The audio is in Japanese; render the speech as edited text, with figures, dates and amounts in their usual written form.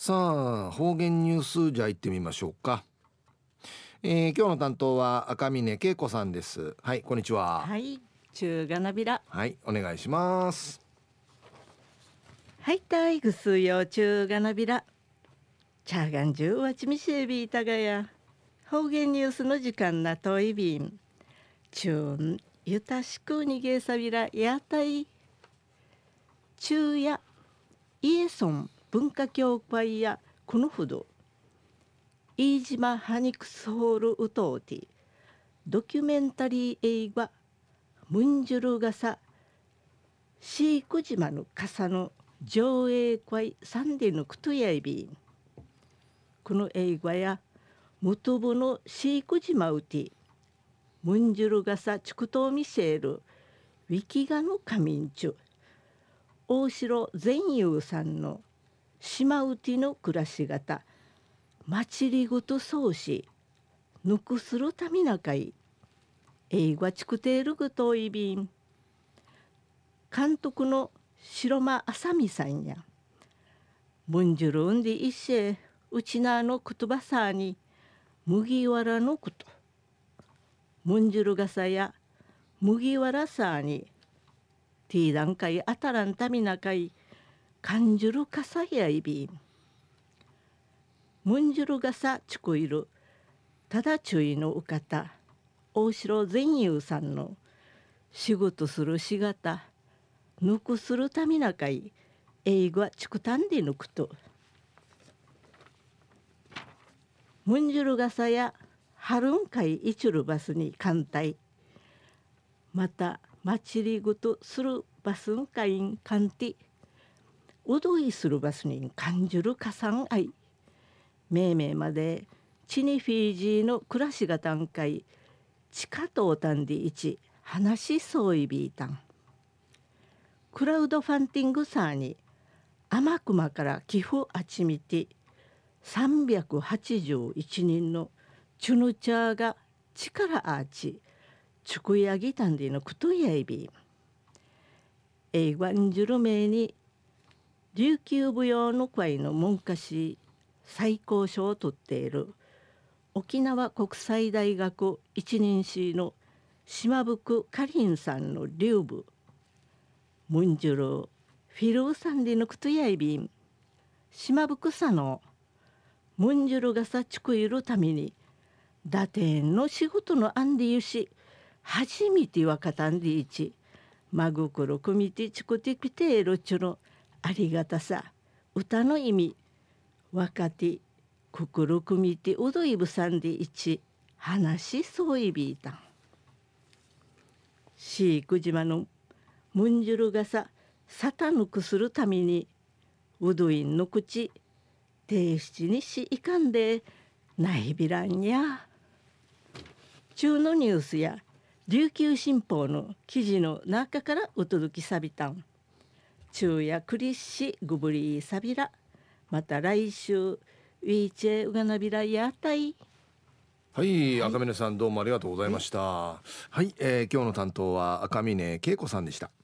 さあ方言ニュースじゃ行ってみましょうか。今日の担当は赤嶺恵子さんです。はい、こんにちは。 はい、中がなびら。 はい、お願いします。 はい、たいぐすよ中がなびら。チャーガンジュわちみしえびいたがや。方言ニュースの時間なといびん。中んゆたしくにげさびらやたい。中やイエソン文化協会やこのほど。飯島ハニクスホールウトーティ。ドキュメンタリー映画ムンジュルガサシーク島の傘の上映会サンデーのクトヤイビン。この映画やムトブのシーク島ウティムンジュルガサチクトーミセールウィキガの仮眠中大城善友さんの島ウティの暮らし方まちりごとそうしぬくするたみなかい映画チクテールグトイビン。監督の白間あさみさんやムンジュルンディ一世うちなの言葉さに麦わらのことムンジュルガサや麦わらさにティーダンカイあたらんたみなかい感じるかさやいびん。ムンジュルガサチクイルただちゅいのうかた大城善友さんの仕事するしがたぬくするたみなかい英語はちくたんでぬくとムンジュルガサやハルンカイイチュルバスに艦隊またまちりぐとするバスンカインカンティうどいするバスに感じるかさんあいめいめいまでチニフィージーの暮らしがたんかい地下とたんでいち話しそういびいたんクラウドファンティングサーに天熊から寄付あちみて381人のチュヌチャーが力あーちチュクヤギタンディのクトヤイビ映画んじゅるめいに琉球舞踊の会の文科士最高賞を取っている沖縄国際大学一人士の島福かりんさんの留部ムンジュルフィルーサンディのクトヤイビン島福さのムンジュルがさちくいるために打点の仕事のアンディユシ初めてわかたんでいち真心くみてちくてきているちゅのありがたさ歌の意味若手心くみてうどいぶさんでいち話しそういびいたんシーク島のムンジュルがさサタヌクするためにうどいんの口提出にしいかんでないびらんや中のニュースや琉球新報の記事の中からお届けさびたん中やクリッシグブリーサビラまた来週ウィーチェウガナビラやたい。 はい、 はい、 赤嶺さんどうもありがとうございました。はい、今日の担当は赤嶺恵子さんでした。